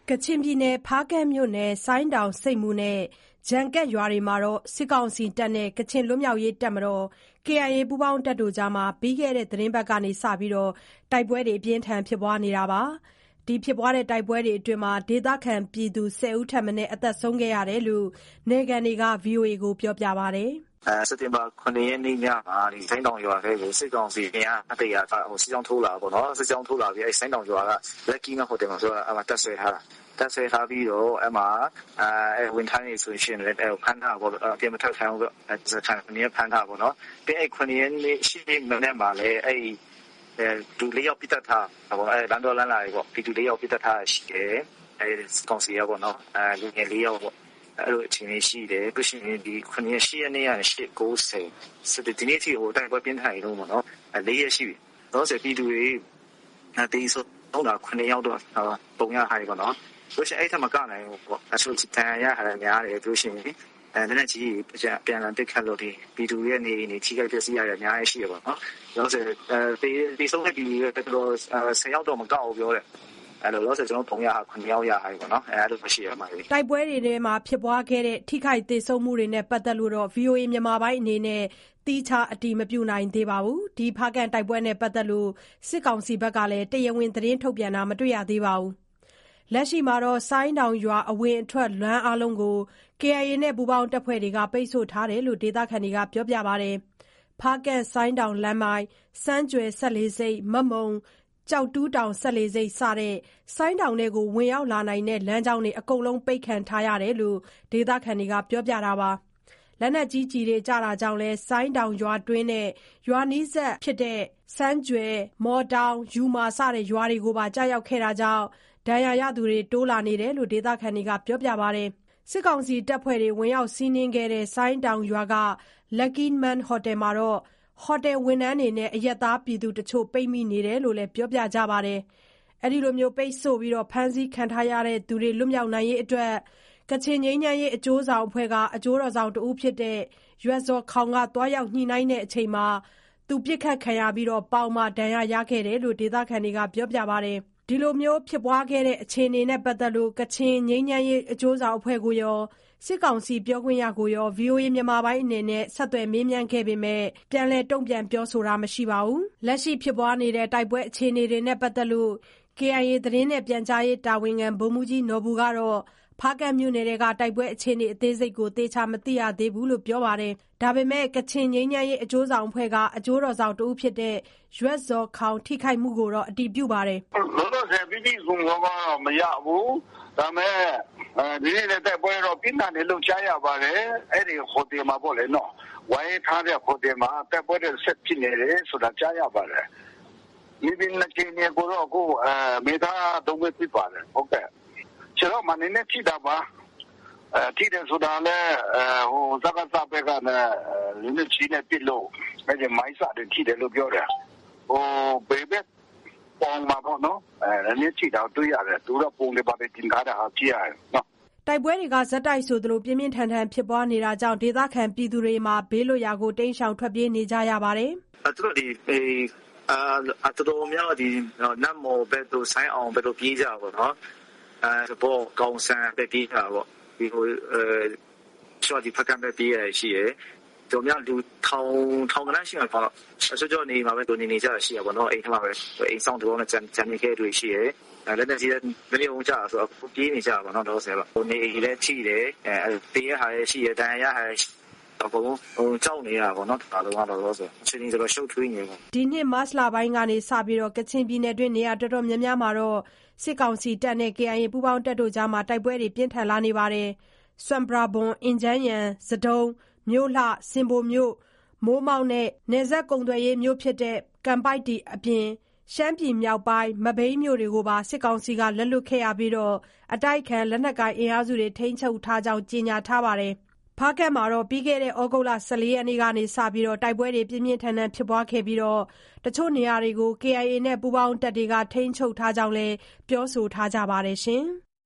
ကချင်ပြည်နယ်ဖားကန့်မြို့နယ်ဆိုင်းတောင်ဆိပ်မူနဲ့ဂျန်ကက်ရွာတွေမှာစစ်ကောင်စီတပ်နဲ့ကချင်လွတ်မြောက်ရေးတပ်မတော် KIA ပူးပေါင်းတပ်တို့ကြားပြီးခဲ့တဲ့သီတင်းပတ်ကစပြီး တိုက်ပွဲတွေဖြစ်ပွားနေတာပါ။ တိုက်ပွဲတွေအတွင်းဒေသခံပြည်သူ 10 ဦးထက်မနည်းသေဆုံးခဲ့တယ်လို့နယ်ခံတွေက VOA ကိုပြောပါတယ်။စက်တင်ဘာ 7 ရက်နေ့ညမှာဆိုင်းတောင်ရွာထဲကိုစစ်ကောင်စီအင်အား100စစ်ကြောင်းထိုးလာပေါ့နော်စစ်ကြောင်းထိုးလာပြီးဆိုင်းတောင်ရွာက Lucky Nok Hotel မှာတပ်ဆွဲထားပြီးတော့အဲ့မှာဝန်ထမ်းတွေဆိုရှင်လည်းဖမ်းထားပေါ့ပြန်မထွက်ခိုင်းဘူးစခန်းနေဖမ်းထားပေါ့နော်ပြီးအဲ့9ရက်နေ့ရှိနေမနေ့မှာလည်းအဲ့ဒူလေးယောက်ပြတ်ထားပေါ့လမ်းတော်လမ်းလာပေါ့ဒီဒူလေးယောက်ပြတ်ထားရှိတယ်အဲ့ကောင်စီရပေါ့နော်လူငယ်လေးယောက်ပေါ့အဲ့လိုအချိန်လေးရှိတယ်ပြီးရှင်ဒီ9ရက်8ရက်နေ့ကနေ890စစ်ဒီနေ့ထိဟိုတိုက်ပွဲပြင်းထန်နေလို့ပေါ့နော်4ရက်ရှိပြီတော့ဆိုပြည်သူတွေတေးဆုံးတာ9ယောက်တော့ပုံရထားပြီပေါ့နော်ဆိုရှင်အဲ့ထက်မကနိုင်ဘူးပေါ့အဆိုတန်ရရများတယ်ပြီးရှင်နည်းနည်းကြီးပြန်လာတက်ခတ်လို့ဒီပြည်သူရဲ့နေထိခိုက်ပျက်စီးရအများကြီးရှိရပေါ့နော်တော့ဆိုတေးဆုံးတဲ့ပြည်သူတွေတော်10ယောက်တော့မကောက်ဘူးပြောတယ်အဲ့လိုလို့ဆိုကျွန်တော်300ဟာ9ယောက်ရဟာပေါ့နော်အဲ့လိုမရှိရမှာလေတိုက်ပွဲတွေထဲမှာဖြစ်ပွားခဲ့တဲ့ထိခိုက်ဒေဆုံးမှုတွေနဲ့ပတ်သက်လို့ VOA မြန်မာပိုင်းအနေနဲ့တီးခြားအတည်မပြုနိုင်သေးပါဘူးဒီဖားကန့်တိုက်ပွဲနဲ့ပတ်သက်လို့စစ်ကောင်စီဘက်ကလည်းတရားဝင်သတင်းထုတ်ပြန်တာမတွေ့ရသေးပါဘူးလက်ရှိမှာဆိုင်းတောင်ရွာအဝင်အထွက်လမ်းအားလုံးကို KIA နဲ့ပူးပေါင်းတပ်ဖွဲ့တွေကပိတ်ဆို့ထားတယ်လို့ဒေသခံတွေကပြောပါတယ်ဖားကန့်ဆိုင်းတောင်လမ်းမိုင်စမ်းကြွယ်ဆက်လေးစိတ်မမုံကျောက်တူးတောင်ဆက်လေးစိတ်စတဲ့ဆိုင်းတောင်ထဲကိုဝင်ရောက်လာနိုင်တဲ့လမ်းကြောင်းတွေအကုန်လုံးပိတ်ခံထားရတယ်လို့ဒေသခံတွေကပြောပါလက်နက်ကြီးကျည်တွေကျတာကြောင့်ဆိုင်းတောင်ရွာတွင်းနဲ့ရွာနီးစပ်ဖြစ်တဲ့စမ်းကြွယ်မော်တောင်ယူမာစတဲ့ရွာတွေကိုပါကြားရောက်ခဲ့တာကြောင့်ဒဏ်ရာရသူတွေတိုးလာနေတယ်လို့ဒေသခံတွေကပြောပါတယ်စစ်ကောင်စီတပ်ဖွဲ့တွေဝင်ရောက်စီးနင်းခဲ့တဲ့ဆိုင်းတောင်ရွာက Lucky Man Hotel မှာဟိုတယ်ဝန်ထမ်းတွေနဲ့အရပ်သားပြည်သူတချို့ပိတ်မိနေတယ်လို့လည်းပြောပါတယ်အဲ့ဒီလိုပိတ်ဆို့ပြီးဖမ်းဆီးခံထားရတဲ့သူတွေလွတ်မြောက်နိုင်ရေးအတွက်ကချင်ငြိမ်းချမ်းရေးအကျိုးဆောင်အဖွဲ့ကအကျိုးတော်ဆောင်တဦးဖြစ်တဲ့ရွက်ဇော်ခေါင်ကတွားရောက်ညှိနှိုင်းတဲ့အချိန်မှာသူပစ်ခတ်ခံရပြီးပေါင်မှာဒဏ်ရာရခဲ့တယ်လို့ဒေသခံတွေကပြောပါတယ်ဒီလိုဖြစ်ပွားခဲ့တဲ့အခြေအနေနဲ့ပတ်သက်လို့ကချင်ငြိမ်းချမ်းရေးအကျိုးဆောင်အဖွဲ့ကိုရောစစ်ကောင်စီပြောခွင့်ရကိုရော VOA မြန်မာပိုင်းအနေနဲ့ဆက်သွယ်မေးမြန်းခဲ့ပေမဲ့ပြန်လည်တုံ့ပြန်ပြောဆိုတာမရှိပါဘူးလက်ရှိဖြစ်ပွားနေတဲ့တိုက်ပွဲအခြေအနေတွေနဲ့ပတ်သက်လို့ KIA သတင်းနဲ့ပြန်ကြားရေးတာဝန်ခံဗိုလ်မှူးကြီးနော်ဘူကတော့ဖားကန့်မြို့နယ်ကတိုက်ပွဲအခြေအနေအသေးစိတ်ကိုသေချာမသိရသေးဘူးလို့ပြောပါတယ်ဒါပေမဲ့ကချင်ငြိမ်းချမ်းရေးအကျိုးဆောင်အဖွဲ့ကအကျိုးတော်ဆောင်တဦးဖြစ်တဲ့ရွက်ဇော်ခေါင်ထိခိုက်မှုကိုတော့အတည်ပြုပါတယ်လောလောဆယ်ပြီးစုံတော့မရဘူးဒါပေမဲ့ဒီနေ့လည်းတိုက်ပွဲတော့ပြင်းထန်တယ်လို့ကြားရပါတယ်အဲ့ဒီဟိုတယ်မှာပေါ့လေနော်ဝိုင်းထားတဲ့ဟိုတယ်မှာတိုက်ပွဲတွေဆက်ဖြစ်နေတယ်ဆိုတာကြားရပါတယ်ဒီနေ့ချင်းနေကိုတော့ကိုမေသားတုံးဝပြပါတယ်ဟုတ်ကဲ့ကျွန်တော်မနေနဲ့ကြည့်တာပါကြည့်တယ်ဆိုတာလည်းဟိုစကားစပယ်ကလည်းလူနဲ့ချင်းနဲ့ပြလို့အဲ့ဒီမိုင်းစားတယ်ကြည့်တယ်လို့ပြောတယ်ဟိုဘေဘက်ပေါင်မှာပေါ့နော်လည်းကြည့်တော့တွေ့ရတယ်သူတော့ပုံလေးပါတင်ထားတာကြည့်ရတယ်နော်တိုက်ပွဲတွေကဇက်တိုက်ဆိုသလိုပြင်းပြင်းထန်ထန်ဖြစ်ပွားနေတာကြောင့်ဒေသခံပြည်သူတွေမှာဘေးလွတ်ရာကိုတိမ်းရှောင်ထွက်ပြေးနေကြရပါတယ်သူတို့ဒီတော်များဒီနတ်မော်ဘက်တို့ဆိုင်းအောင်ဘက်တို့ပြေးကြပါတော့နော်ဘောကောင်းဆန်ပဲပြေးတာပေါ့ဒီဟိုရှော့ဒီဖက်ကံပဲပြေးရရှိရယ်တို့များလူထောင်ကနရှိမှာပေါ့ဆိုတော့နေမှာပဲတို့နေကြရှိရပါတော့အိမ်ထမှာပဲအိမ်ဆောင်တော့ဂျန်နေခဲ့တွေ့ရှိရယ်လည်းလည်းဒီမင်းအောင်ကြဆိုတော့ပြေးနေကြပါတော့တော့ဆယ်ပါဟိုနေလည်းထိတယ်တေးရဟာရှိရတန်ရဟာတော့ဟိုကြောက်နေရပါတော့ဒါတော့ဆိုချင်းချင်းဆိုရှုပ်ထွေးနေပါဒီနှစ်မတ်လပိုင်းကနေစပြီးကချင်ပြည်နယ်တွင်းနေရာတော်တော်များများမှာစစ်ကောင်စီတပ်နဲ့ KIA ပူးပေါင်းတပ်တို့ကြားတိုက်ပွဲတွေပြင်းထန်လာနေပါတယ်စွမ်ပရာဘွန်အင်ဂျန်းယန်စဒုံမြို့လှစင်ဘိုမြို့မိုးမောက်နဲ့နယ်စပ်ကုံသွယ်ရေးမြို့ဖြစ်တဲ့ကံပိုက်တီအပြင်ရှမ်းပြည်မြောက်ပိုင်းမဘိမ်းမြို့တွေကိုပါစစ်ကောင်စီကလက်လွတ်ခဲ့ရပြီးအတိုက်ခံလက်နက်ကိုင်အင်အားစုတွေထိန်းချုပ်ထားကြောင်းကြေညာထားပါတယ်ဖားကန့်မှာပြီးခဲ့တဲ့ဩဂုတ်လ14ရက်နေ့ကနေစပြီးတိုက်ပွဲတွေပြင်းပြင်းထန်ထန်ဖြစ်ပွားခဲ့ပြီးတချို့နေရာတွေကို KIA နဲ့ပူးပေါင်းတပ်တွေကထိန်းချုပ်ထားကြောင်းလည်းပြောဆိုထားကြပါတယ်ရှင်။